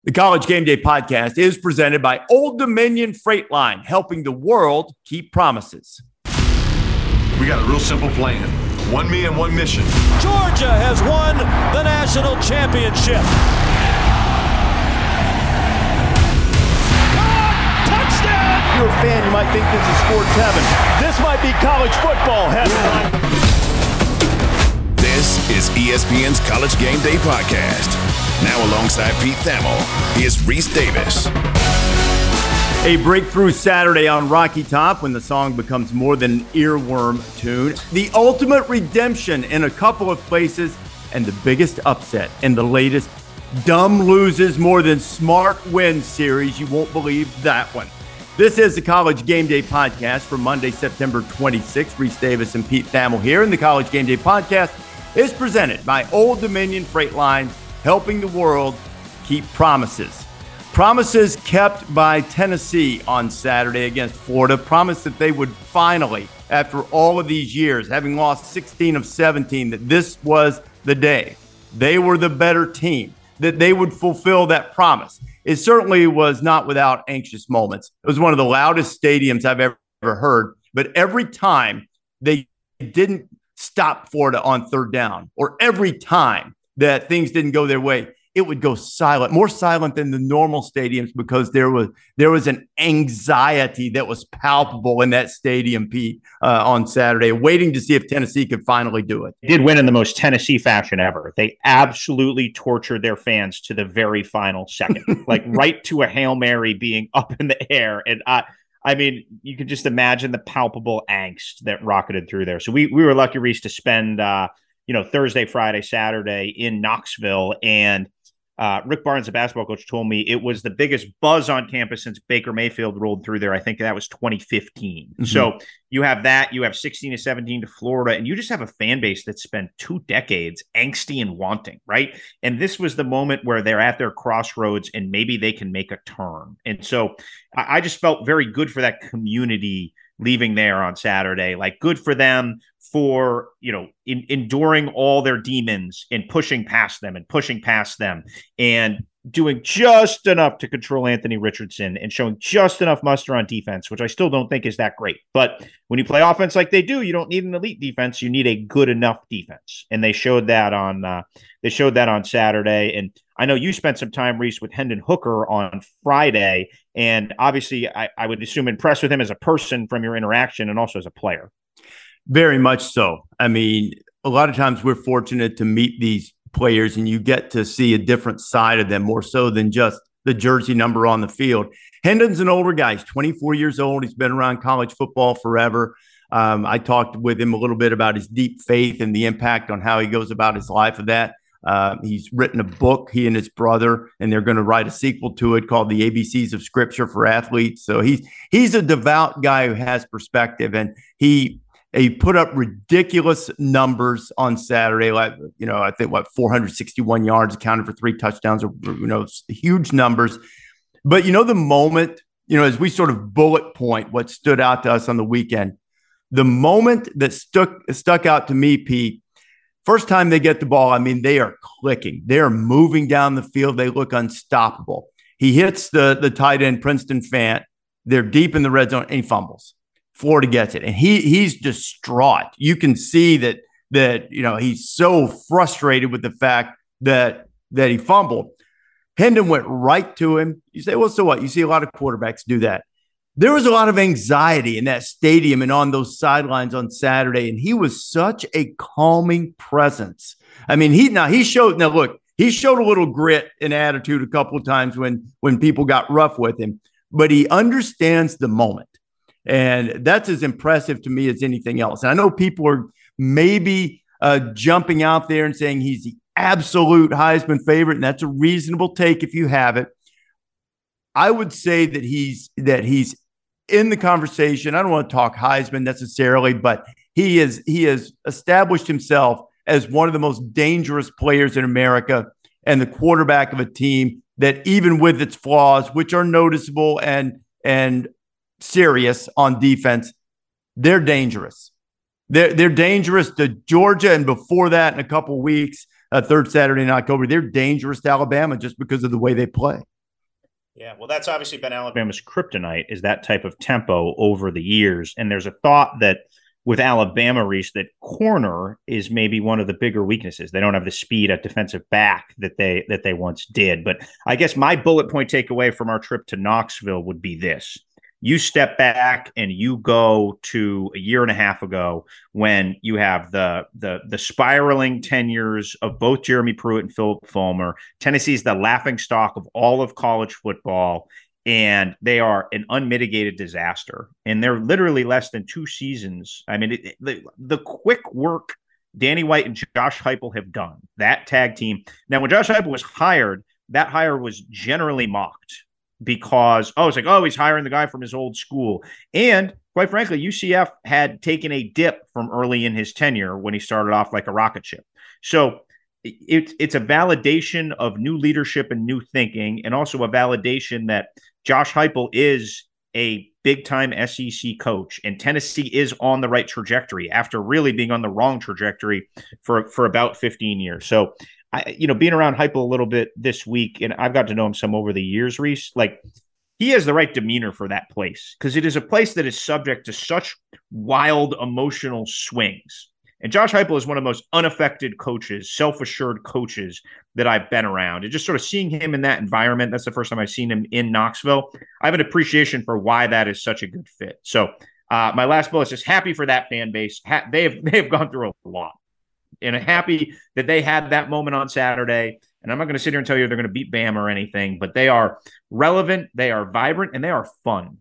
The College Game Day podcast is presented by Old Dominion Freight Line, helping the world keep promises. We got a real simple plan. One me and one mission. Georgia has won the national championship. Touchdown! If you're a fan, you might think this is sports heaven. This might be college football heaven. This is ESPN's College Game Day podcast. Now alongside Pete Thamel, here's Reese Davis. A breakthrough Saturday on Rocky Top when the song becomes more than an earworm tune. The ultimate redemption in a couple of places, and the biggest upset in the latest dumb loses more than smart wins series. You won't believe that one. This is the College Game Day podcast for Monday, September 26th. Reese Davis and Pete Thamel here, and the College Game Day podcast is presented by Old Dominion Freight Line, helping the world keep promises. Promises kept by Tennessee on Saturday against Florida. Promised that they would finally, after all of these years, having lost 16 of 17, that this was the day. They were the better team, that they would fulfill that promise. It certainly was not without anxious moments. It was one of the loudest stadiums I've ever heard, but every time they didn't stop Florida on third down, or every time that things didn't go their way, it would go silent, more silent than the normal stadiums, because there was an anxiety that was palpable in that stadium, Pete, on Saturday, waiting to see if Tennessee could finally do it. They did win in the most Tennessee fashion ever. They absolutely tortured their fans to the very final second, like right to a Hail Mary being up in the air. And I mean, you can just imagine the palpable angst that rocketed through there. So we were lucky, Reese, to spend Thursday, Friday, Saturday in Knoxville, and Rick Barnes, the basketball coach, told me it was the biggest buzz on campus since Baker Mayfield rolled through there. I think that was 2015. Mm-hmm. So you have that, you have 16 to 17 to Florida, and you just have a fan base that spent 2 decades angsty and wanting, right? And this was the moment where they're at their crossroads and maybe they can make a turn. And so I just felt very good for that community leaving there on Saturday. Like, good for them for, enduring all their demons and pushing past them and doing just enough to control Anthony Richardson and showing just enough muster on defense, which I still don't think is that great. But when you play offense like they do, you don't need an elite defense. You need a good enough defense. And they showed that on Saturday. And I know you spent some time, Reese, with Hendon Hooker on Friday. And obviously, I would assume impressed with him as a person from your interaction and also as a player. Very much so. I mean, a lot of times we're fortunate to meet these players and you get to see a different side of them, more so than just the jersey number on the field. Hendon's an older guy. He's 24 years old. He's been around college football forever. I talked with him a little bit about his deep faith and the impact on how he goes about his life of that. He's written a book, he and his brother, and they're going to write a sequel to it called The ABCs of Scripture for Athletes. So he's a devout guy who has perspective, and he put up ridiculous numbers on Saturday. Like, I think 461 yards, accounted for 3 touchdowns, huge numbers. But the moment, as we sort of bullet point what stood out to us on the weekend, the moment that stuck out to me, Pete, first time they get the ball, I mean, they are clicking. They are moving down the field. They look unstoppable. He hits the tight end, Princeton Fant. They're deep in the red zone, and he fumbles. Florida gets it, and he's distraught. You can see that he's so frustrated with the fact that he fumbled. Hendon went right to him. You say, well, so what? You see a lot of quarterbacks do that. There was a lot of anxiety in that stadium and on those sidelines on Saturday, and he was such a calming presence. I mean, he showed a little grit and attitude a couple of times when people got rough with him, but he understands the moment. And that's as impressive to me as anything else. And I know people are maybe jumping out there and saying he's the absolute Heisman favorite, and that's a reasonable take if you have it. I would say that he's in the conversation. I don't want to talk Heisman necessarily, but he has established himself as one of the most dangerous players in America and the quarterback of a team that, even with its flaws, which are noticeable and serious on defense, they're dangerous. They're dangerous to Georgia, and before that, in a couple weeks, third Saturday in October, they're dangerous to Alabama just because of the way they play. Yeah, well, that's obviously been Alabama's kryptonite, is that type of tempo over the years. And there's a thought that with Alabama, Reese, that corner is maybe one of the bigger weaknesses. They don't have the speed at defensive back that they once did. But I guess my bullet point takeaway from our trip to Knoxville would be this. You step back and you go to a year and a half ago when you have the spiraling tenures of both Jeremy Pruitt and Philip Fulmer. Tennessee's the laughingstock of all of college football, and they are an unmitigated disaster. And they're literally less than 2 seasons. I mean, the quick work Danny White and Josh Heupel have done, that tag team. Now, when Josh Heupel was hired, that hire was generally mocked, because, it's like, he's hiring the guy from his old school. And quite frankly, UCF had taken a dip from early in his tenure when he started off like a rocket ship. So it's a validation of new leadership and new thinking, and also a validation that Josh Heupel is a big-time SEC coach, and Tennessee is on the right trajectory after really being on the wrong trajectory for about 15 years. So being around Heupel a little bit this week, and I've got to know him some over the years, Reese, like, he has the right demeanor for that place, because it is a place that is subject to such wild emotional swings. And Josh Heupel is one of the most unaffected coaches, self-assured coaches that I've been around. And just sort of seeing him in that environment, that's the first time I've seen him in Knoxville. I have an appreciation for why that is such a good fit. So my last bullet is just happy for that fan base. They have gone through a lot. And I'm happy that they had that moment on Saturday. And I'm not going to sit here and tell you they're going to beat Bama or anything, but they are relevant, they are vibrant, and they are fun.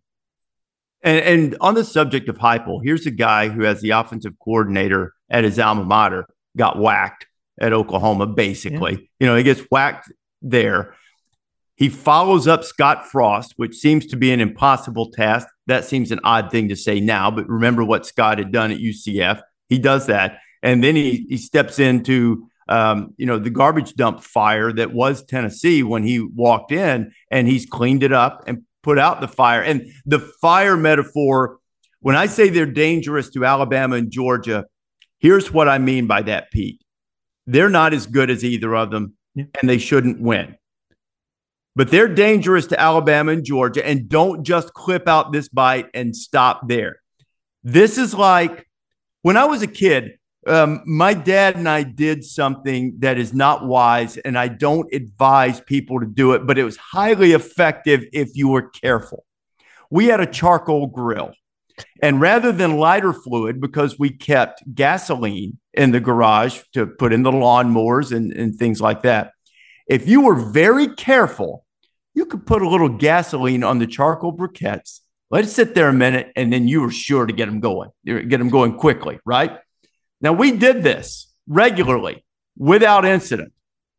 And on the subject of Heupel, here's a guy who, as the offensive coordinator at his alma mater, got whacked at Oklahoma, basically. Yeah. He gets whacked there. He follows up Scott Frost, which seems to be an impossible task. That seems an odd thing to say now, but remember what Scott had done at UCF. He does that. And then he steps into, the garbage dump fire that was Tennessee when he walked in, and he's cleaned it up and put out the fire. And the fire metaphor, when I say they're dangerous to Alabama and Georgia, here's what I mean by that, Pete. They're not as good as either of them, and they shouldn't win. But they're dangerous to Alabama and Georgia, and don't just clip out this bite and stop there. This is like when I was a kid, my dad and I did something that is not wise, and I don't advise people to do it, but it was highly effective if you were careful. We had a charcoal grill, and rather than lighter fluid, because we kept gasoline in the garage to put in the lawnmowers and things like that, if you were very careful, you could put a little gasoline on the charcoal briquettes, let it sit there a minute, and then you were sure to get them going quickly, right? Now, we did this regularly without incident,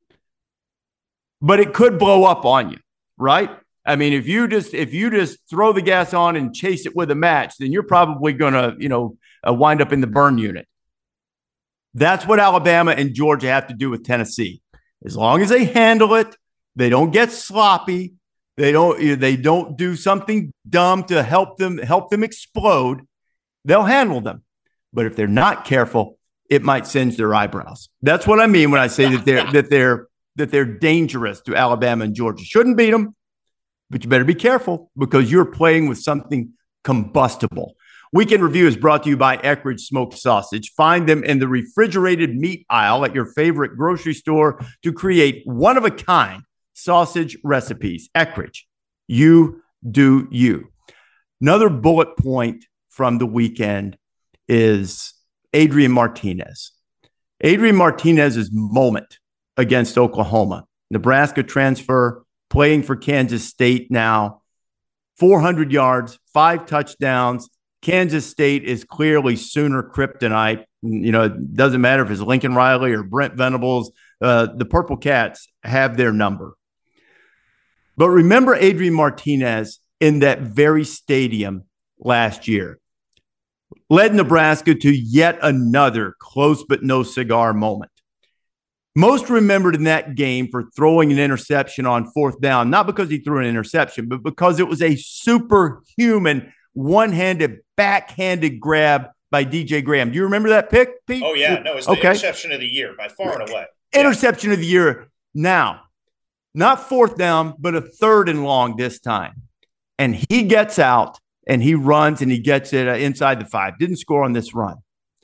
but it could blow up on you, right? I mean, if you just throw the gas on and chase it with a match, then you're probably going to, wind up in the burn unit. That's what Alabama and Georgia have to do with Tennessee. As long as they handle it, they don't get sloppy, they don't do something dumb to help them explode, they'll handle them. But if they're not careful, it might singe their eyebrows. That's what I mean when I say that they're dangerous to Alabama and Georgia. Shouldn't beat them, but you better be careful because you're playing with something combustible. Weekend Review is brought to you by Eckrich Smoked Sausage. Find them in the refrigerated meat aisle at your favorite grocery store to create one-of-a-kind sausage recipes. Eckrich, you do you. Another bullet point from the weekend is Adrian Martinez. Adrian Martinez's moment against Oklahoma. Nebraska transfer, playing for Kansas State now. 400 yards, 5 touchdowns. Kansas State is clearly Sooner kryptonite. It doesn't matter if it's Lincoln Riley or Brent Venables. The Purple Cats have their number. But remember Adrian Martinez in that very stadium last year. Led Nebraska to yet another close but no cigar moment. Most remembered in that game for throwing an interception on 4th down, not because he threw an interception, but because it was a superhuman one-handed, backhanded grab by DJ Graham. Do you remember that pick, Pete? Oh, yeah. No, it's the interception of the year by far and away. Interception of the year. Now, not fourth down, but a 3rd and long this time. And he gets out and he runs and he gets it inside the 5. Didn't score on this run.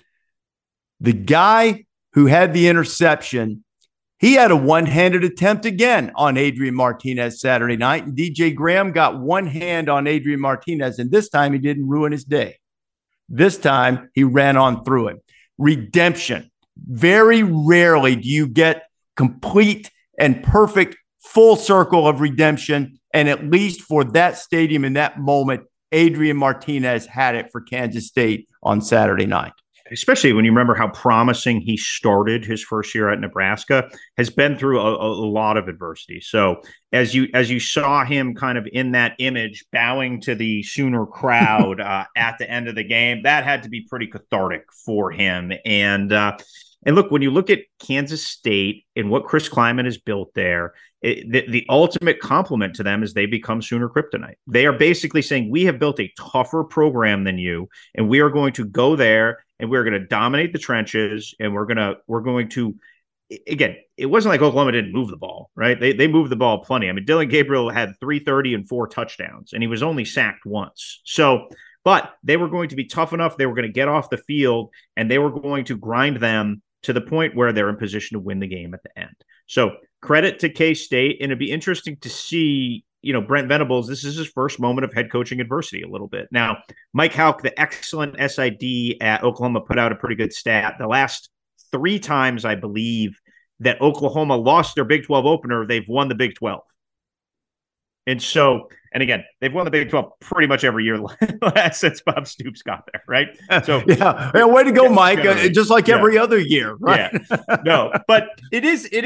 The guy who had the interception, he had a one-handed attempt again on Adrian Martinez Saturday night. And DJ Graham got one hand on Adrian Martinez, and this time he didn't ruin his day. This time he ran on through him. Redemption. Very rarely do you get complete and perfect full circle of redemption. And at least for that stadium in that moment, Adrian Martinez had it for Kansas State on Saturday night. Especially when you remember how promising he started his first year at Nebraska, has been through a lot of adversity. So as you saw him kind of in that image bowing to the Sooner crowd at the end of the game, that had to be pretty cathartic for him. And look, when you look at Kansas State and what Chris Klieman has built there, the ultimate compliment to them is they become Sooner kryptonite. They are basically saying, we have built a tougher program than you, and we are going to go there and we're going to dominate the trenches, and we're going to again, it wasn't like Oklahoma didn't move the ball, right? They moved the ball plenty. I mean, Dillon Gabriel had 330 and 4 touchdowns, and he was only sacked once. So, but they were going to be tough enough. They were going to get off the field, and they were going to grind them to the point where they're in position to win the game at the end. So credit to K-State, and it'd be interesting to see, Brent Venables, this is his first moment of head coaching adversity a little bit. Now, Mike Houck, the excellent SID at Oklahoma, put out a pretty good stat. The last 3 times, I believe, that Oklahoma lost their Big 12 opener, they've won the Big 12. And so, and again, they've won the Big 12 pretty much every year since Bob Stoops got there, right? So, yeah, way to go, Mike. Just like every other year, right? Yeah. No, but it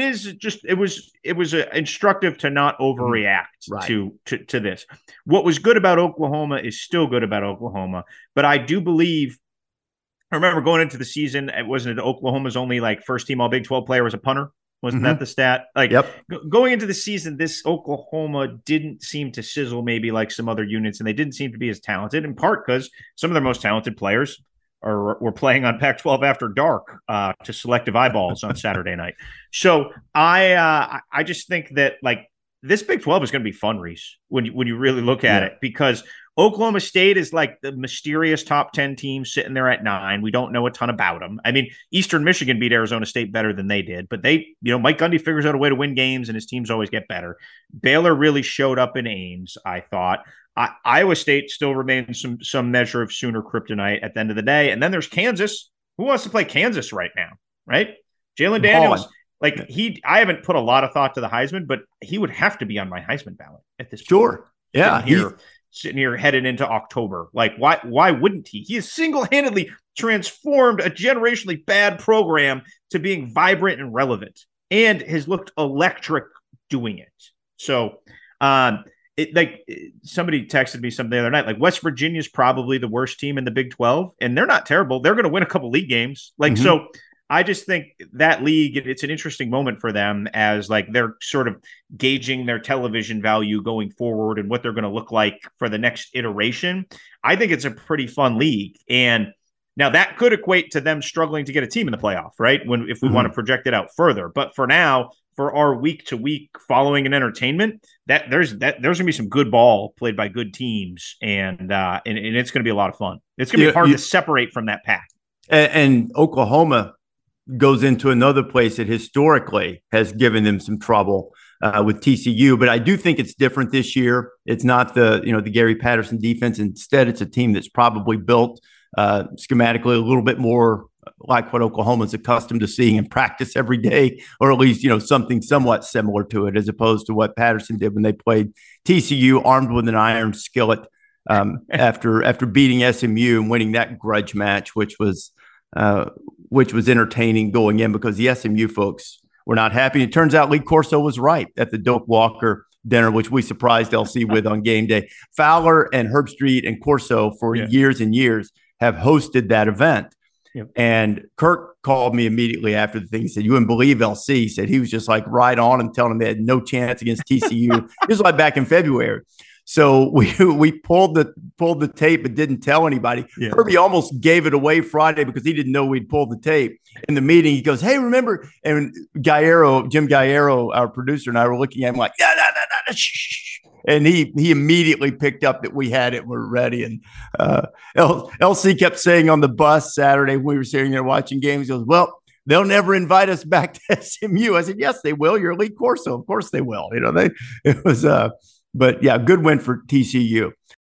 was instructive to not overreact to this. What was good about Oklahoma is still good about Oklahoma, but I do believe. I remember going into the season, it wasn't Oklahoma's only first team all Big 12 player was a punter. Wasn't that the stat? Going into the season, this Oklahoma didn't seem to sizzle maybe like some other units, and they didn't seem to be as talented, in part because some of their most talented players were playing on Pac-12 After Dark to selective eyeballs on Saturday night. So I just think that this Big 12 is going to be fun, Reese, when you really look at it, because Oklahoma State is like the mysterious top 10 team sitting there at 9. We don't know a ton about them. I mean, Eastern Michigan beat Arizona State better than they did, but Mike Gundy figures out a way to win games, and his teams always get better. Baylor really showed up in Ames, I thought. Iowa State still remains some measure of Sooner kryptonite at the end of the day. And then there's Kansas. Who wants to play Kansas right now, right? Jalen Daniels. I haven't put a lot of thought to the Heisman, but he would have to be on my Heisman ballot at this point. Sure. Yeah. Sitting here headed into October. Why wouldn't he? He has single-handedly transformed a generationally bad program to being vibrant and relevant, and has looked electric doing it. So somebody texted me something the other night, West Virginia's probably the worst team in the Big 12, and they're not terrible. They're going to win a couple league games. So I just think that league, it's an interesting moment for them as they're sort of gauging their television value going forward and what they're going to look like for the next iteration. I think it's a pretty fun league. And now that could equate to them struggling to get a team in the playoff, right? If we want to project it out further. But for now, for our week to week following and entertainment, there's going to be some good ball played by good teams. And it's going to be a lot of fun. It's going to be hard to separate from that pack. And Oklahoma goes into another place that historically has given them some trouble with TCU, but I do think it's different this year. It's not the Gary Patterson defense. Instead, it's a team that's probably built schematically a little bit more like what Oklahoma is accustomed to seeing in practice every day, or at least something somewhat similar to it, as opposed to what Patterson did when they played TCU armed with an iron skillet after beating SMU and winning that grudge match, which was entertaining going in because the SMU folks were not happy. It turns out Lee Corso was right at the Doak Walker dinner, which we surprised LC with on game day. Fowler and Herbstreit and Corso for years and years have hosted that event. Yep. And Kirk called me immediately after the thing. He said, "You wouldn't believe LC." He said he was just right on and telling them they had no chance against TCU. This was back in February. So we pulled the tape but didn't tell anybody. Yeah. Herbie almost gave it away Friday because he didn't know we'd pulled the tape. In the meeting, he goes, "Hey, remember?" And Jim Galliero, our producer, and I were looking at him like, "No, shh." And he immediately picked up that we had it. We're ready. And LC kept saying on the bus Saturday when we were sitting there watching games, he goes, "Well, they'll never invite us back to SMU." I said, "Yes, they will. You're Lee Corso. Of course they will." It was but yeah, good win for TCU.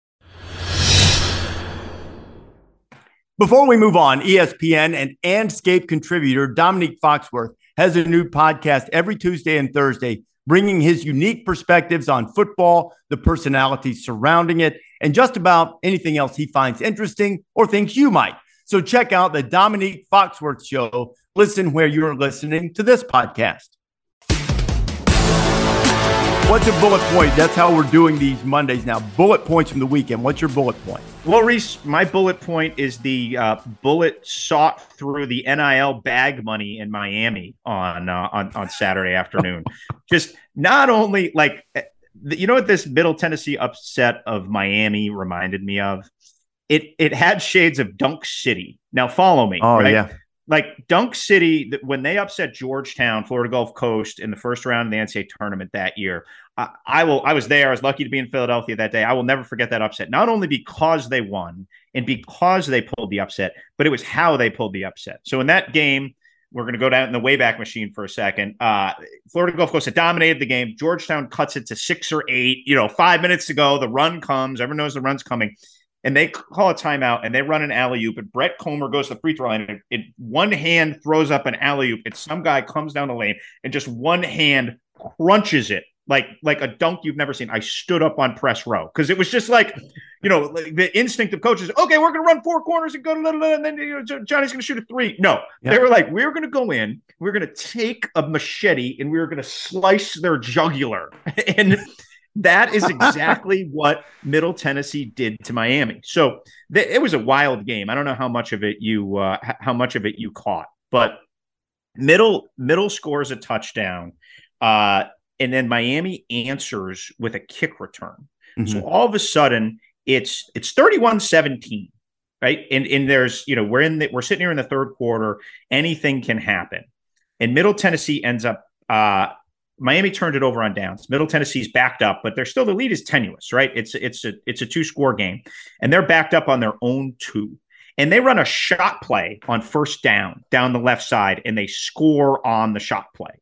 Before we move on, ESPN and Andscape contributor Dominique Foxworth has a new podcast every Tuesday and Thursday, bringing his unique perspectives on football, the personalities surrounding it, and just about anything else he finds interesting or thinks you might. So check out the Dominique Foxworth Show. Listen where you're listening to this podcast. What's a bullet point? That's how we're doing these Mondays now. Bullet points from the weekend. What's your bullet point? Well, Reese, my bullet point is the bullet sought through the NIL bag money in Miami on Saturday afternoon. Just not only like, you know what this Middle Tennessee upset of Miami reminded me of? It had shades of Dunk City. Now follow me. Oh, right? Yeah. Like Dunk City, when they upset Georgetown, Florida Gulf Coast in the first round of the NCAA tournament that year, I was there. I was lucky to be in Philadelphia that day. I will never forget that upset, not only because they won and because they pulled the upset, but it was how they pulled the upset. So in that game, we're going to go down in the Wayback Machine for a second. Florida Gulf Coast had dominated the game. Georgetown cuts it to 6 or 8. 5 minutes to go. The run comes. Everyone knows the run's coming. And they call a timeout, and they run an alley-oop, and Brett Comer goes to the free throw line, and it one hand throws up an alley-oop, and some guy comes down the lane, and just one hand crunches it like a dunk you've never seen. I stood up on press row because it was just like the instinct of coaches. Okay, we're going to run 4 corners and go to and then Johnny's going to shoot a 3. No, They were like, we're going to go in, we're going to take a machete, and we're going to slice their jugular, and that is exactly what Middle Tennessee did to Miami. So it was a wild game. I don't know how much of it you caught, but Middle scores a touchdown, and then Miami answers with a kick return. Mm-hmm. So all of a sudden it's 31-17, right? And there's we're sitting here in the third quarter. Anything can happen, and Middle Tennessee ends up. Miami turned it over on downs. Middle Tennessee's backed up, but the lead is tenuous, right? It's a 2-score game, and they're backed up on their own 2. And they run a shot play on first down the left side, and they score on the shot play.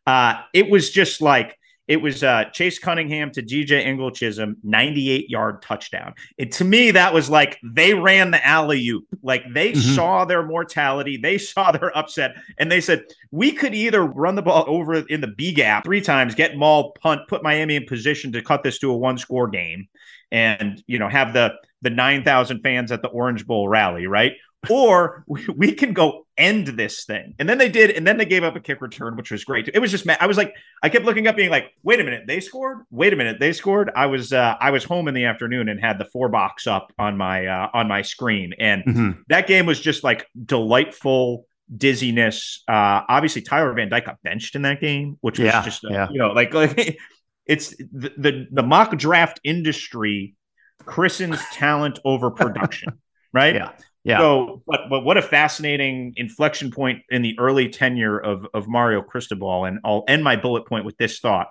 It was just like it was Chase Cunningham to DJ Engel Chisholm, 98-yard touchdown. To me, that was like they ran the alley-oop. Like they saw their mortality, they saw their upset, and they said, we could either run the ball over in the B gap 3 times, get mauled, punt, put Miami in position to cut this to a 1-score game, and have the 9,000 fans at the Orange Bowl rally, right? Or we can go end this thing. And then they did, and then they gave up a kick return, which was great. It was just, I was like, I kept looking up being like, wait a minute, they scored? Wait a minute, they scored? I was home in the afternoon and had the 4 box up on my screen. And that game was just like delightful dizziness. Obviously Tyler Van Dyke got benched in that game, which was just, like it's the mock draft industry christens talent over production, right? Yeah. Yeah. So, but what a fascinating inflection point in the early tenure of Mario Cristobal. And I'll end my bullet point with this thought.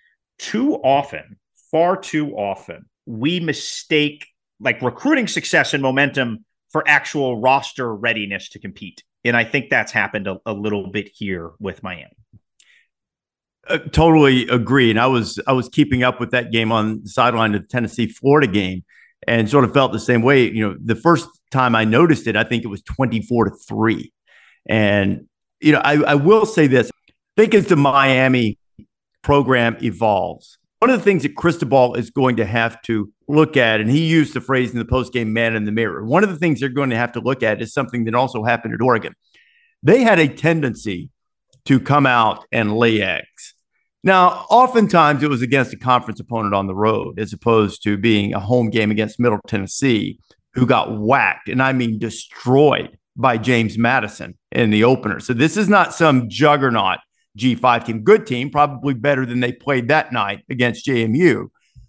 Far too often, we mistake like recruiting success and momentum for actual roster readiness to compete. And I think that's happened a little bit here with Miami. Totally agree. And I was keeping up with that game on the sideline of the Tennessee-Florida game and sort of felt the same way. The first time I noticed it, I think it was 24-3. And, I will say this. I think as the Miami program evolves, one of the things that Cristobal is going to have to look at, and he used the phrase in the postgame, man in the mirror. One of the things they're going to have to look at is something that also happened at Oregon. They had a tendency to come out and lay eggs. Now, oftentimes it was against a conference opponent on the road, as opposed to being a home game against Middle Tennessee, who got whacked, and I mean destroyed by James Madison in the opener. So this is not some juggernaut G5 team. Good team, probably better than they played that night against JMU.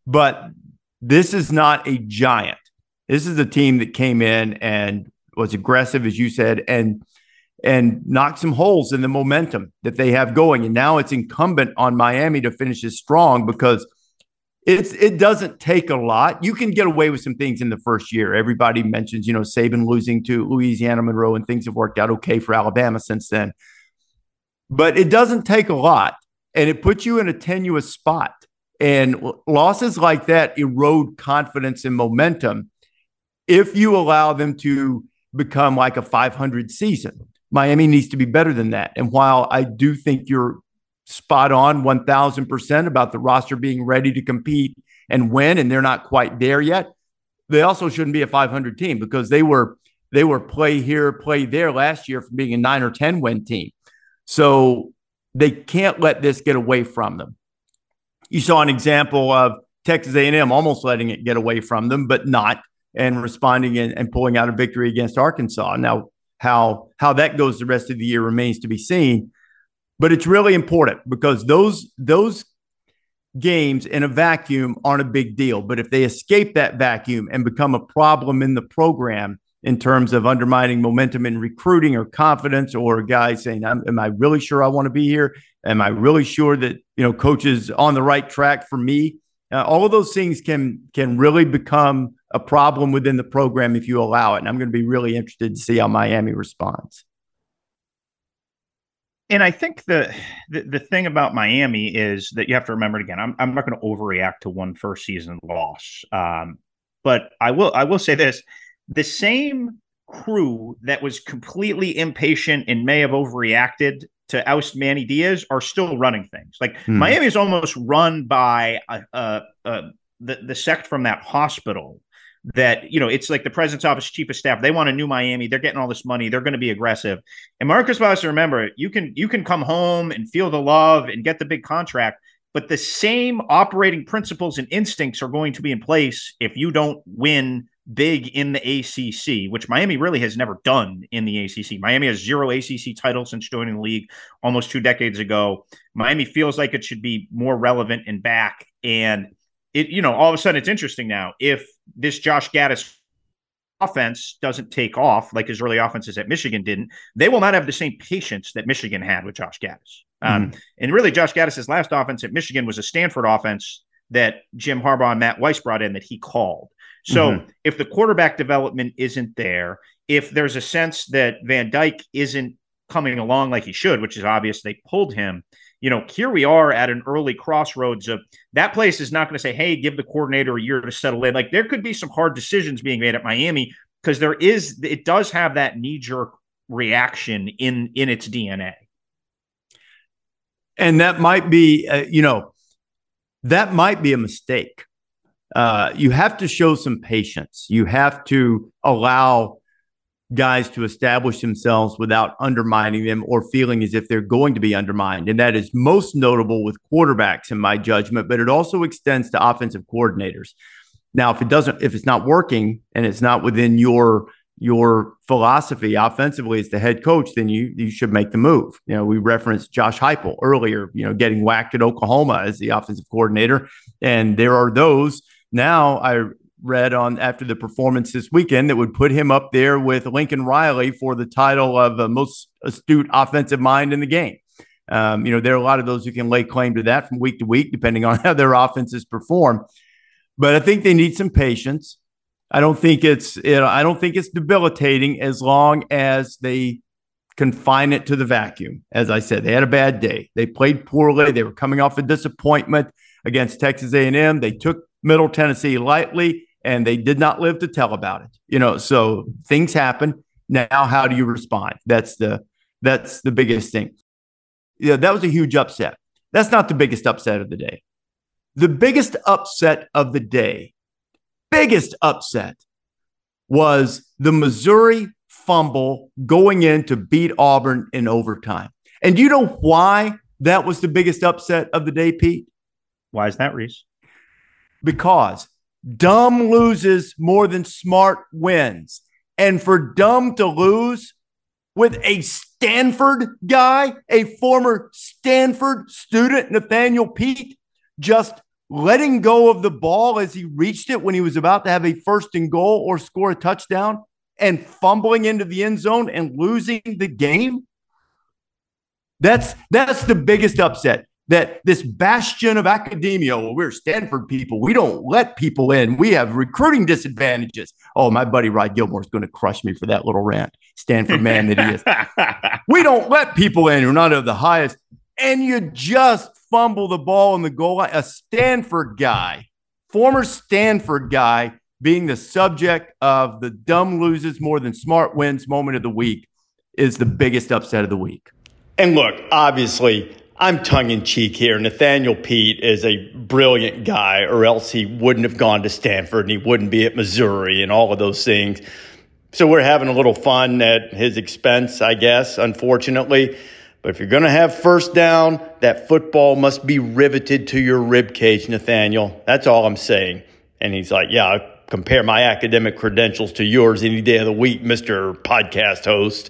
But this is not a giant. This is a team that came in and was aggressive, as you said, and knocked some holes in the momentum that they have going. And now it's incumbent on Miami to finish this strong, because it doesn't take a lot. You can get away with some things in the first year. Everybody mentions, Saban losing to Louisiana Monroe, and things have worked out okay for Alabama since then. But it doesn't take a lot, and it puts you in a tenuous spot. And losses like that erode confidence and momentum if you allow them to become like a 500 season. Miami needs to be better than that. And while I do think you're spot on 1,000% about the roster being ready to compete and win, and they're not quite there yet, they also shouldn't be a 500 team, because they were play here, play there last year from being a 9 or 10 win team. So they can't let this get away from them. You saw an example of Texas A&M almost letting it get away from them, but not, and responding and pulling out a victory against Arkansas. Now, how that goes the rest of the year remains to be seen. But it's really important, because those games in a vacuum aren't a big deal. But if they escape that vacuum and become a problem in the program in terms of undermining momentum in recruiting or confidence, or guys saying, am I really sure I want to be here? Am I really sure that, coach is on the right track for me? All of those things can really become a problem within the program if you allow it. And I'm going to be really interested to see how Miami responds. And I think the thing about Miami is that you have to remember, again, I'm not going to overreact to one first season loss. But I will say this: the same crew that was completely impatient and may have overreacted to oust Manny Diaz are still running things. Like Miami is almost run by the sect from that hospital that, it's like the president's office, chief of staff. They want a new Miami. They're getting all this money. They're going to be aggressive. And Marcus has to remember, you can come home and feel the love and get the big contract, but the same operating principles and instincts are going to be in place if you don't win big in the ACC, which Miami really has never done in the ACC. Miami has 0 ACC titles since joining the league almost 2 decades ago. Miami feels like it should be more relevant and back. And it, all of a sudden it's interesting now. If this Josh Gaddis offense doesn't take off like his early offenses at Michigan didn't, they will not have the same patience that Michigan had with Josh Gaddis. And really, Josh Gaddis' last offense at Michigan was a Stanford offense that Jim Harbaugh and Matt Weiss brought in that he called. So if the quarterback development isn't there, if there's a sense that Van Dyke isn't coming along like he should, which is obvious, they pulled him. Here we are at an early crossroads of that place is not going to say, hey, give the coordinator a year to settle in. Like, there could be some hard decisions being made at Miami, because it does have that knee-jerk reaction in its DNA. And that might be, that might be a mistake. You have to show some patience. You have to allow guys to establish themselves without undermining them or feeling as if they're going to be undermined. And that is most notable with quarterbacks, in my judgment, but it also extends to offensive coordinators. Now, if it's not working and it's not within your philosophy offensively as the head coach, then you should make the move. We referenced Josh Heupel earlier, getting whacked at Oklahoma as the offensive coordinator. And there are those now, I read on after the performance this weekend, that would put him up there with Lincoln Riley for the title of the most astute offensive mind in the game. There are a lot of those who can lay claim to that from week to week, depending on how their offenses perform. But I think they need some patience. I don't think it's debilitating as long as they confine it to the vacuum. As I said, they had a bad day. They played poorly. They were coming off a disappointment against Texas A&M. They took Middle Tennessee lightly, and they did not live to tell about it. So things happen. Now, how do you respond? That's the biggest thing. That was a huge upset. That's not the biggest upset of the day. The biggest upset of the day, was the Missouri fumble going in to beat Auburn in overtime. And do you know why that was the biggest upset of the day, Pete? Why is that, Reese? Because dumb loses more than smart wins. And for dumb to lose with a Stanford guy, a former Stanford student, Nathaniel Peete, just letting go of the ball as he reached it when he was about to have a first and goal or score a touchdown and fumbling into the end zone and losing the game. That's the biggest upset. That this bastion of academia, well, we're Stanford people, we don't let people in. We have recruiting disadvantages. Oh, my buddy Rod Gilmore's going to crush me for that little rant. Stanford man that he is. We don't let people in who are not of the highest. And you just fumble the ball in the goal line. A Stanford guy, former Stanford guy, being the subject of the dumb loses more than smart wins moment of the week is the biggest upset of the week. And look, obviously, I'm tongue-in-cheek here. Nathaniel Pete is a brilliant guy, or else he wouldn't have gone to Stanford and he wouldn't be at Missouri and all of those things. So we're having a little fun at his expense, I guess, unfortunately. But if you're going to have first down, that football must be riveted to your rib cage, Nathaniel. That's all I'm saying. And he's like, yeah, I compare my academic credentials to yours any day of the week, Mr. Podcast host.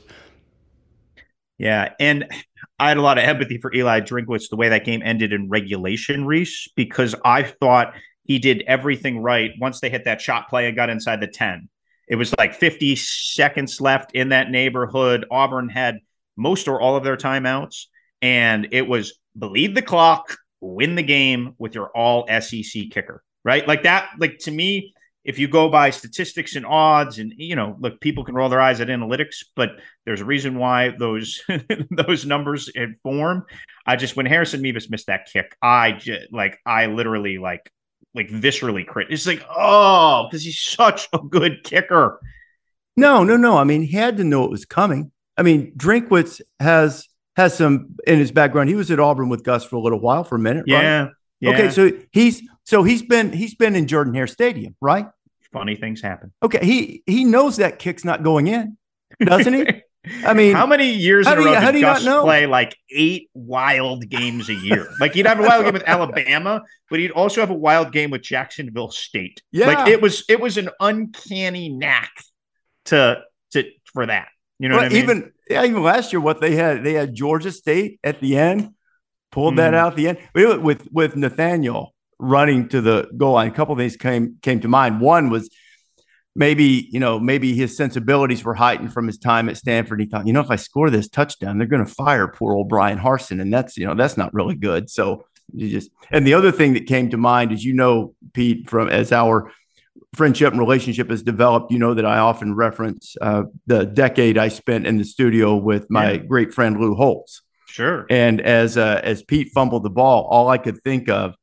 Yeah, and I had a lot of empathy for Eli Drinkwitz, the way that game ended in regulation, Reese, because I thought he did everything right once they hit that shot play and got inside the 10. It was like 50 seconds left in that neighborhood. Auburn had most or all of their timeouts, and it was bleed the clock, win the game with your all SEC kicker, right? Like that, like to me, if you go by statistics and odds and, you know, look, people can roll their eyes at analytics, but there's a reason why those those numbers had formed. When Harrison Mevis missed that kick, I literally viscerally crit. It's like, oh, because he's such a good kicker. No. I mean, he had to know it was coming. I mean, Drinkwitz has some in his background. He was at Auburn with Gus for a little while, for a minute. Yeah. Right? Yeah. Okay, so he's been in Jordan-Hare Stadium, right? Funny things happen. Okay, he knows that kick's not going in, doesn't he? I mean, how many years in a row did Gus play like 8 wild games a year? Like he'd have a wild game with Alabama, but he'd also have a wild game with Jacksonville State. Yeah, like it was an uncanny knack to for that. You know what I mean? Even last year, what they had Georgia State at the end. Pulled that out at the end. With Nathaniel running to the goal line, a couple of things came to mind. One was maybe his sensibilities were heightened from his time at Stanford. He thought, if I score this touchdown, they're going to fire poor old Brian Harsin, and that's not really good. So and the other thing that came to mind is, Pete, as our friendship and relationship has developed, that I often reference the decade I spent in the studio with my great friend Lou Holtz. Sure. And as Pete fumbled the ball, all I could think of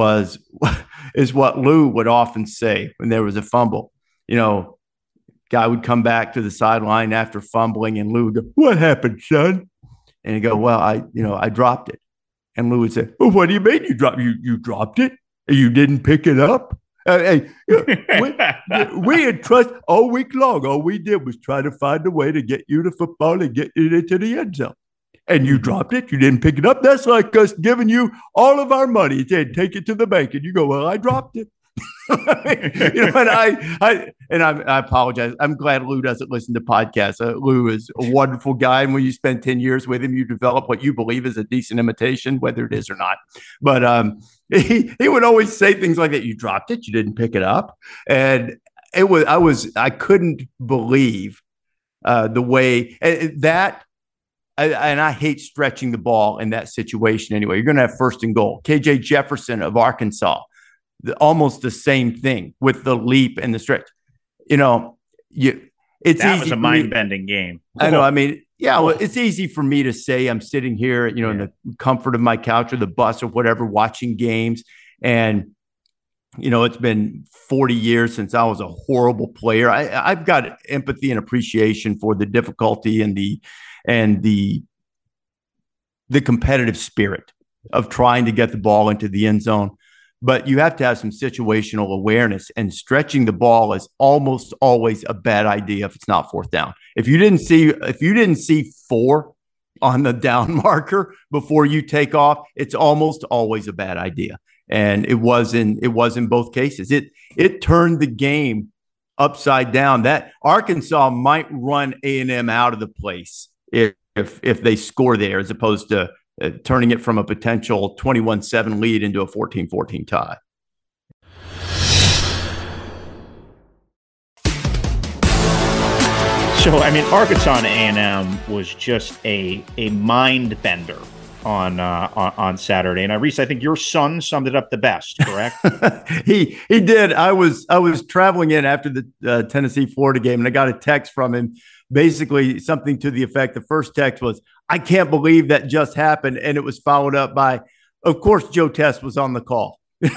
is what Lou would often say when there was a fumble. Guy would come back to the sideline after fumbling, and Lou would go, "What happened, son?" And he'd go, "Well, I dropped it." And Lou would say, "Well, what do you mean you dropped? You dropped it? You didn't pick it up?" We had trust all week long. All we did was try to find a way to get you the football and get it into the end zone. And you dropped it. You didn't pick it up. That's like us giving you all of our money. Said, take it to the bank. And you go, "Well, I dropped it." And I apologize. I'm glad Lou doesn't listen to podcasts. Lou is a wonderful guy. And when you spend 10 years with him, you develop what you believe is a decent imitation, whether it is or not. But he would always say things like that. You dropped it. You didn't pick it up. And I couldn't believe the way that. And I hate stretching the ball in that situation anyway. You're going to have first and goal. KJ Jefferson of Arkansas, almost the same thing with the leap and the stretch. That was a mind-bending game. I know. I mean, it's easy for me to say I'm sitting here, in the comfort of my couch or the bus or whatever, watching games. And, it's been 40 years since I was a horrible player. I've got empathy and appreciation for the difficulty and the competitive spirit of trying to get the ball into the end zone. But you have to have some situational awareness, and stretching the ball is almost always a bad idea if it's not fourth down. If you didn't see 4 on the down marker before you take off, it's almost always a bad idea. And it was in both cases. It turned the game upside down. That Arkansas might run A&M out of the place if they score there, as opposed to turning it from a potential 21-7 lead into a 14-14 tie. So, I mean, Arkansas A&M was just a mind bender on Saturday. And Reese, I think your son summed it up the best, correct? He did. I was traveling in after the Tennessee-Florida game, and I got a text from him, basically something to the effect. The first text was, "I can't believe that just happened," and it was followed up by, of course, Joe Test was on the call. So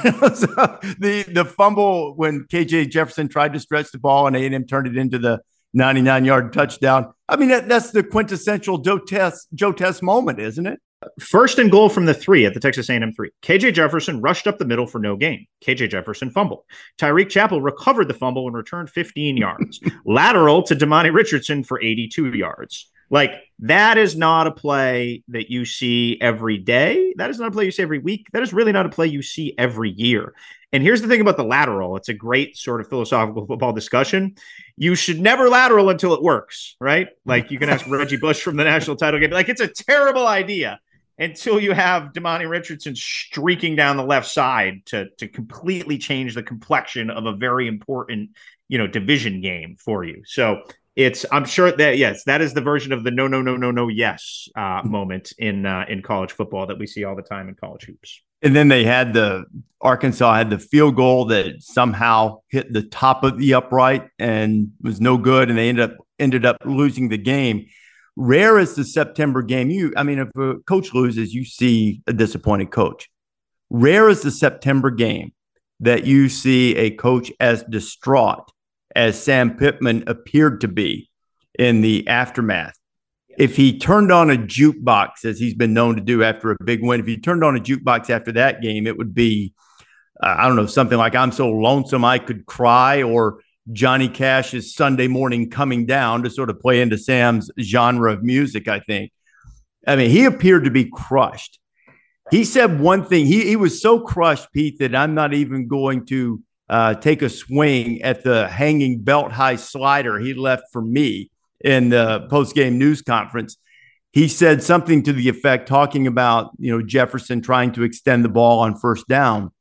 the fumble when KJ Jefferson tried to stretch the ball and A&M turned it into the 99-yard touchdown. I mean, that's the quintessential Joe Test moment, isn't it? First and goal from the 3 at the Texas A&M 3. KJ Jefferson rushed up the middle for no gain. KJ Jefferson fumbled. Tyreek Chappell recovered the fumble and returned 15 yards. Lateral to Damani Richardson for 82 yards. Like, that is not a play that you see every day. That is not a play you see every week. That is really not a play you see every year. And here's the thing about the lateral. It's a great sort of philosophical football discussion. You should never lateral until it works, right? Like, you can ask Reggie Bush from the national title game. Like, it's a terrible idea until you have Damani Richardson streaking down the left side to completely change the complexion of a very important, division game for you. So I'm sure that, yes, that is the version of the no, yes moment in college football that we see all the time in college hoops. And then Arkansas had the field goal that somehow hit the top of the upright and was no good, and they ended up losing the game. Rare is the September game. If a coach loses, you see a disappointed coach. Rare is the September game that you see a coach as distraught as Sam Pittman appeared to be in the aftermath. If he turned on a jukebox, as he's been known to do after a big win, if he turned on a jukebox after that game, it would be, something like "I'm So Lonesome I Could Cry" or Johnny Cash's "Sunday Morning Coming Down" to sort of play into Sam's genre of music, I think. I mean, he appeared to be crushed. He said one thing. He was so crushed, Pete, that I'm not even going to take a swing at the hanging belt-high slider he left for me in the post-game news conference. He said something to the effect, talking about, Jefferson trying to extend the ball on first down.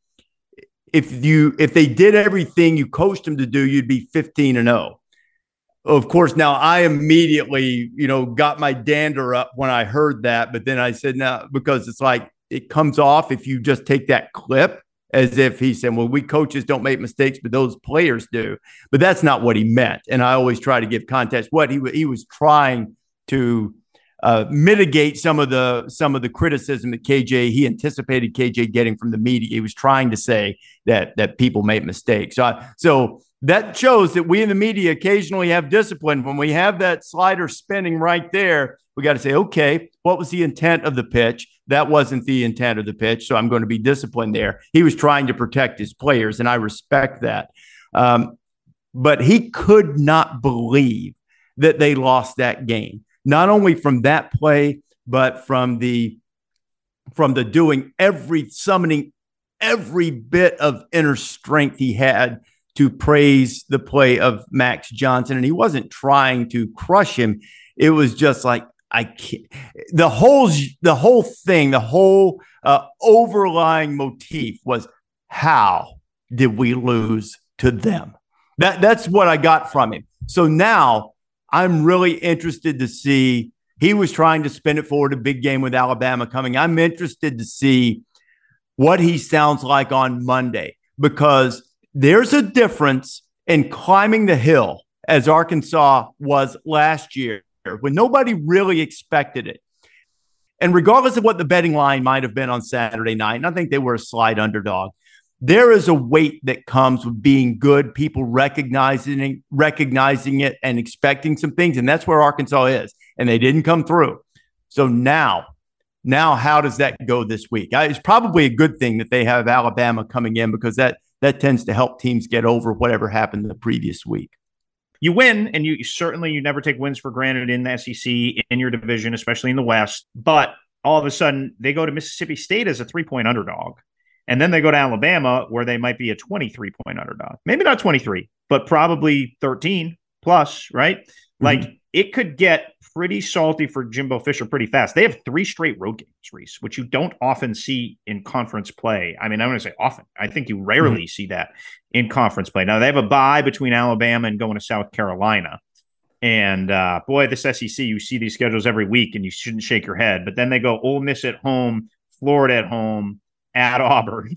If they did everything you coached them to do, you'd be 15-0. Of course, now I immediately, got my dander up when I heard that, but then I said, no, because it's like, it comes off if you just take that clip as if he said, well, we coaches don't make mistakes, but those players do. But that's not what he meant. And I always try to give context. What he was trying to mitigate some of the criticism that he anticipated KJ getting from the media. He was trying to say that people make mistakes. So that shows that we in the media occasionally have discipline. When we have that slider spinning right there, we got to say, okay, what was the intent of the pitch? That wasn't the intent of the pitch, so I'm going to be disciplined there. He was trying to protect his players, and I respect that. But he could not believe that they lost that game, not only from that play, but from the summoning every bit of inner strength he had to praise the play of Max Johnson. And he wasn't trying to crush him. It was just like, I can't. The whole thing, the whole overlying motif was, how did we lose to them? That's what I got from him. So now I'm really interested to see. He was trying to spin it forward, a big game with Alabama coming. I'm interested to see what he sounds like on Monday, because there's a difference in climbing the hill, as Arkansas was last year, when nobody really expected it. And regardless of what the betting line might have been on Saturday night, and I think they were a slight underdog, there is a weight that comes with being good, people recognizing it and expecting some things. And that's where Arkansas is. And they didn't come through. So now how does that go this week? It's probably a good thing that they have Alabama coming in, because that tends to help teams get over whatever happened the previous week. You win, and you never take wins for granted in the SEC, in your division, especially in the West. But all of a sudden, they go to Mississippi State as a 3-point underdog. And then they go to Alabama, where they might be a 23-point underdog. Maybe not 23, but probably 13 plus, right? Mm-hmm. Like, it could get pretty salty for Jimbo Fisher pretty fast. They have 3 straight road games, Reese, which you don't often see in conference play. I mean, I'm going to say often. I think you rarely see that in conference play. Now, they have a bye between Alabama and going to South Carolina. And boy, this SEC, you see these schedules every week and you shouldn't shake your head. But then they go Ole Miss at home, Florida at home, at Auburn.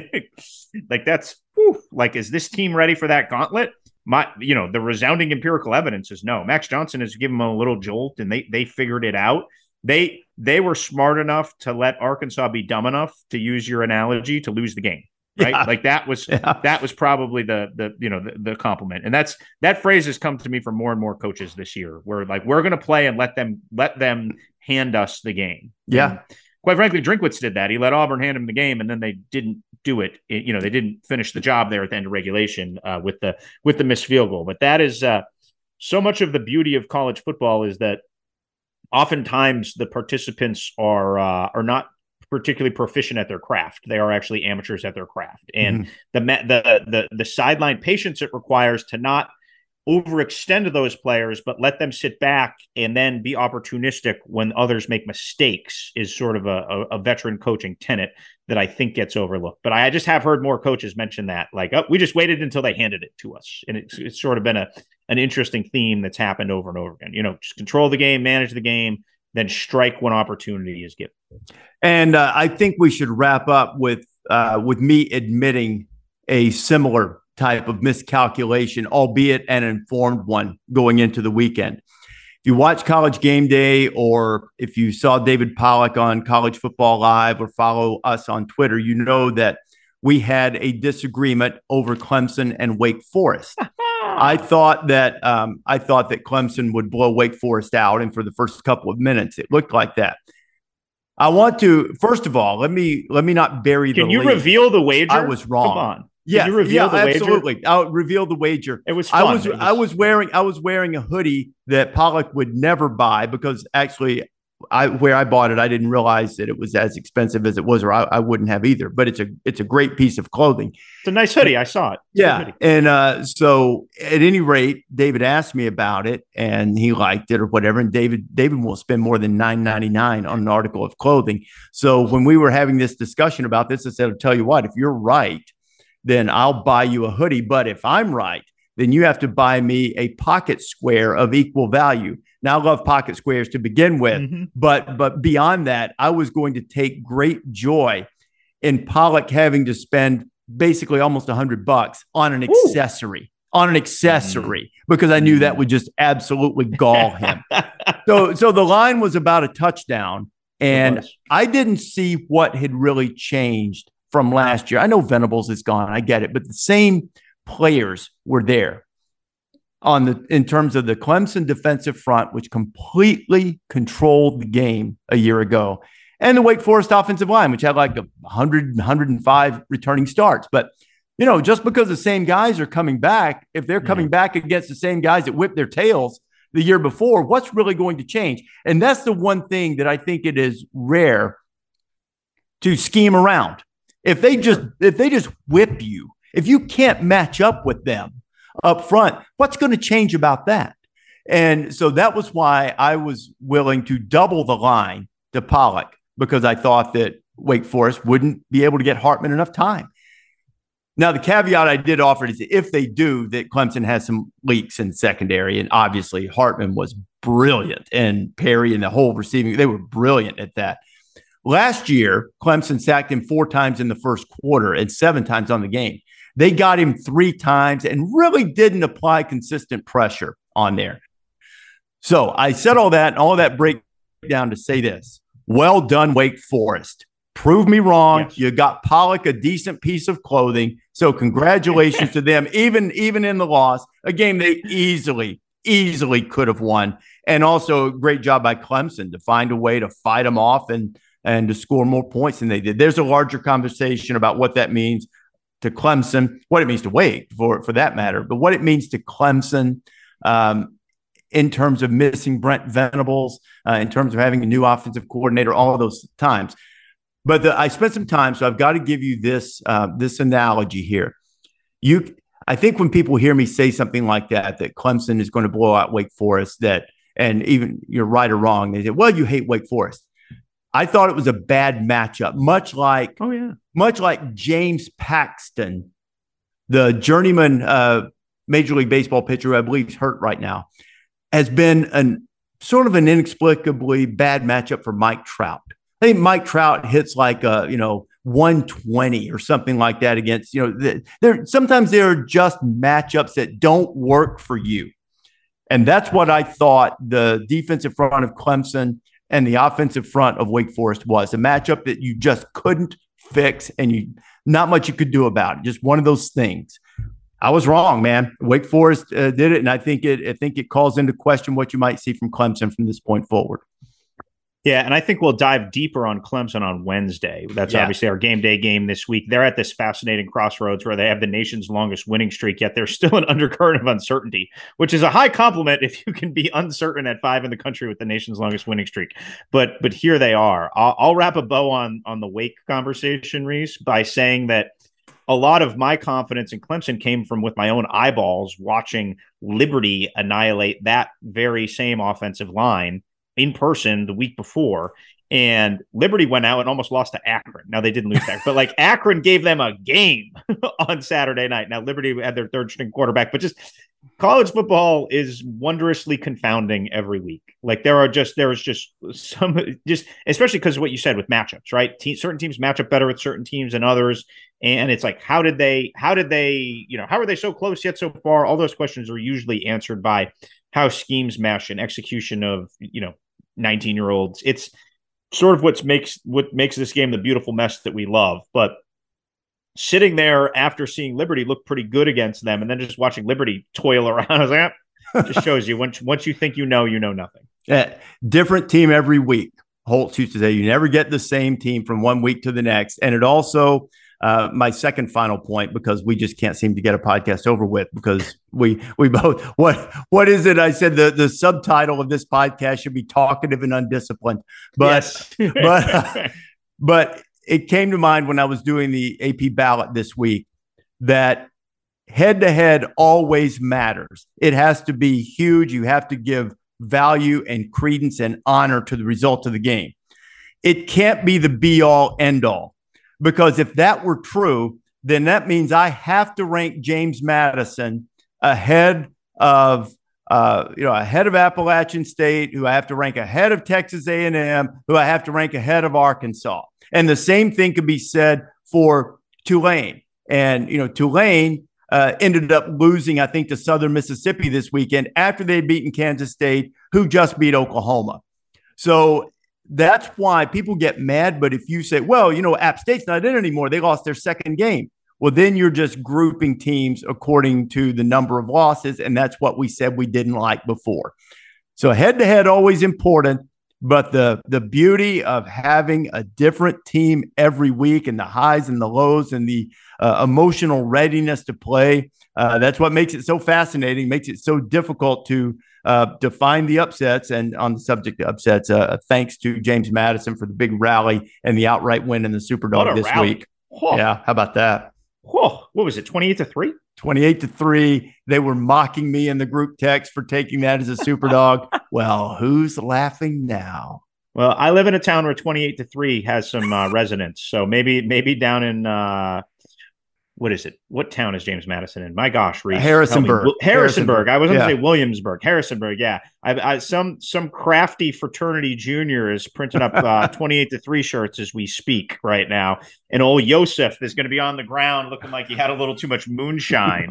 Like that's, like, is this team ready for that gauntlet? The resounding empirical evidence is no. Max Johnson has given them a little jolt and they figured it out. They were smart enough to let Arkansas be dumb enough, to use your analogy, to lose the game. Right. Yeah. Like that was probably the compliment. And that phrase has come to me from more and more coaches this year, where like, we're going to play and let them hand us the game. Yeah. And quite frankly, Drinkwitz did that. He let Auburn hand him the game and then they didn't do it. They didn't finish the job there at the end of regulation with the missed field goal. But that is so much of the beauty of college football, is that oftentimes the participants are not particularly proficient at their craft. They are actually amateurs at their craft. And the sideline patience it requires to not overextend those players, but let them sit back and then be opportunistic when others make mistakes is sort of a veteran coaching tenet that I think gets overlooked. But I just have heard more coaches mention that, like, we just waited until they handed it to us. And it's sort of been an interesting theme that's happened over and over again. Just control the game, manage the game, then strike when opportunity is given. And I think we should wrap up with me admitting a similar type of miscalculation, albeit an informed one, going into the weekend. If you watch College Game Day, or if you saw David Pollack on College Football Live, or follow us on Twitter, you know that we had a disagreement over Clemson and Wake Forest. I thought that Clemson would blow Wake Forest out, and for the first couple of minutes, it looked like that. I want to, first of all, let me not bury the lead. Can you reveal the wager? I was wrong. Come on. Yeah, Can you reveal the wager? Absolutely. I'll reveal the wager. It was fun. I was wearing a hoodie that Pollack would never buy, because actually where I bought it, I didn't realize that it was as expensive as it was, or I wouldn't have either. But it's a great piece of clothing. It's a nice hoodie. I saw it. Yeah. And so at any rate, David asked me about it and he liked it or whatever. And David won't spend more than $9.99 on an article of clothing. So when we were having this discussion about this, I said, I'll tell you what, if you're right, then I'll buy you a hoodie. But if I'm right, then you have to buy me a pocket square of equal value. Now, I love pocket squares to begin with, but beyond that, I was going to take great joy in Pollack having to spend basically almost $100 on an accessory, because I knew that would just absolutely gall him. So the line was about a touchdown, and I didn't see what had really changed from last year. I know Venables is gone, I get it, but the same players were there in terms of the Clemson defensive front, which completely controlled the game a year ago, and the Wake Forest offensive line, which had like 105 returning starts. But, just because the same guys are coming back, if they're coming back against the same guys that whipped their tails the year before, what's really going to change? And that's the one thing that I think it is rare to scheme around. If they just whip you, if you can't match up with them up front, what's going to change about that? And so that was why I was willing to double the line to Pollack, because I thought that Wake Forest wouldn't be able to get Hartman enough time. Now, the caveat I did offer is if they do, that Clemson has some leaks in secondary, and obviously Hartman was brilliant, and Perry and the whole receiving, they were brilliant at that. Last year, Clemson sacked him 4 times in the first quarter and 7 times on the game. They got him 3 times and really didn't apply consistent pressure on there. So I said all that and all that breakdown to say this. Well done, Wake Forest. Prove me wrong. Yes. You got Pollack a decent piece of clothing. So congratulations to them, even in the loss, a game they easily could have won. And also a great job by Clemson to find a way to fight them off and to score more points than they did. There's a larger conversation about what that means to Clemson, what it means to Wake for that matter, but what it means to Clemson in terms of missing Brent Venables, in terms of having a new offensive coordinator, all of those times. But I spent some time, so I've got to give you this analogy here. I think when people hear me say something like that Clemson is going to blow out Wake Forest, that and even you're right or wrong, they say, well, you hate Wake Forest. I thought it was a bad matchup, much like James Paxton, the journeyman Major League Baseball pitcher who I believe is hurt right now, has been an inexplicably bad matchup for Mike Trout. I think Mike Trout hits like 120 or something like that against, sometimes there are just matchups that don't work for you. And that's what I thought the defensive front of Clemson and the offensive front of Wake Forest was, a matchup that you just couldn't fix and not much you could do about it. Just one of those things. I was wrong, man. Wake Forest did it, and I think it calls into question what you might see from Clemson from this point forward. Yeah, and I think we'll dive deeper on Clemson on Wednesday. That's obviously our game day game this week. They're at this fascinating crossroads where they have the nation's longest winning streak, yet there's still an undercurrent of uncertainty, which is a high compliment if you can be uncertain at 5 in the country with the nation's longest winning streak. But here they are. I'll wrap a bow on the Wake conversation, Reese, by saying that a lot of my confidence in Clemson came from with my own eyeballs watching Liberty annihilate that very same offensive line in person the week before, and Liberty went out and almost lost to Akron. Now they didn't lose that, but like Akron gave them a game on Saturday night. Now Liberty had their third string quarterback, but just college football is wondrously confounding every week. Like there is just some, especially because of what you said with matchups, right? Certain teams match up better with certain teams than others. And it's like, how are they so close yet so far? All those questions are usually answered by how schemes mesh and execution of, 19-year-olds. It's sort of what makes this game the beautiful mess that we love. But sitting there after seeing Liberty look pretty good against them, and then just watching Liberty toil around, I was like, just shows you once you think you know nothing. Yeah, different team every week. Holtz used to say you never get the same team from one week to the next. And it also, my second final point, because we just can't seem to get a podcast over with, because we both, what is it? I said the subtitle of this podcast should be talkative and undisciplined, but, yes. but it came to mind when I was doing the AP ballot this week that head to head always matters. It has to be huge. You have to give value and credence and honor to the result of the game. It can't be the be all end all, because if that were true, then that means I have to rank James Madison ahead of Appalachian State, who I have to rank ahead of Texas A&M, who I have to rank ahead of Arkansas. And the same thing could be said for Tulane. And, Tulane ended up losing, I think, to Southern Mississippi this weekend after they'd beaten Kansas State, who just beat Oklahoma. So that's why people get mad. But if you say, well, App State's not in anymore, they lost their second game. Well, then you're just grouping teams according to the number of losses. And that's what we said we didn't like before. So head-to-head always important. But the beauty of having a different team every week, and the highs and the lows and the emotional readiness to play, that's what makes it so fascinating, makes it so difficult to find the upsets. And on the subject of upsets, thanks to James Madison for the big rally and the outright win in the Superdome this week. Whoa. Yeah, how about that? Whoa, what was it, 28-3? 28-3. They were mocking me in the group text for taking that as a super dog. Well, who's laughing now? Well, I live in a town where 28-3 has some resonance. So maybe down in what is it? What town is James Madison in? My gosh, Reese. Harrisonburg. Harrisonburg. I was going to say Williamsburg. Harrisonburg. Yeah. Some crafty fraternity junior is printing up 28-3 shirts as we speak right now. And old Yosef is going to be on the ground looking like he had a little too much moonshine,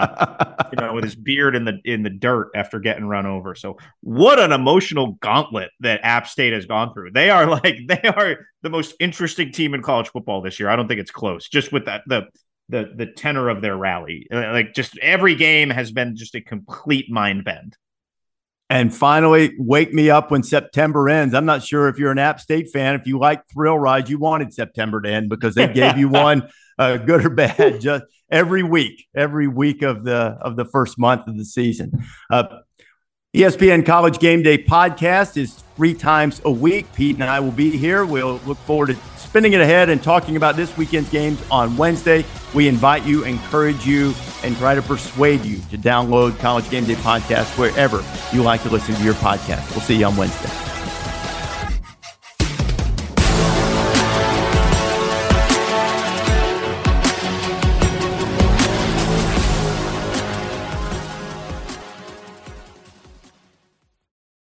with his beard in the dirt after getting run over. So what an emotional gauntlet that App State has gone through. They are the most interesting team in college football this year. I don't think it's close. Just with that, the tenor of their rally, just every game has been just a complete mind bend. And finally, wake me up when September ends. I'm not sure if you're an App State fan, if you like thrill rides, you wanted September to end because they gave you one, good or bad, just every week of the first month of the season. ESPN College Game Day podcast is 3 times a week. Pete and I will be here. We'll look forward to spinning it ahead and talking about this weekend's games on Wednesday. We invite you, encourage you, and try to persuade you to download College Game Day Podcast wherever you like to listen to your podcast. We'll see you on Wednesday.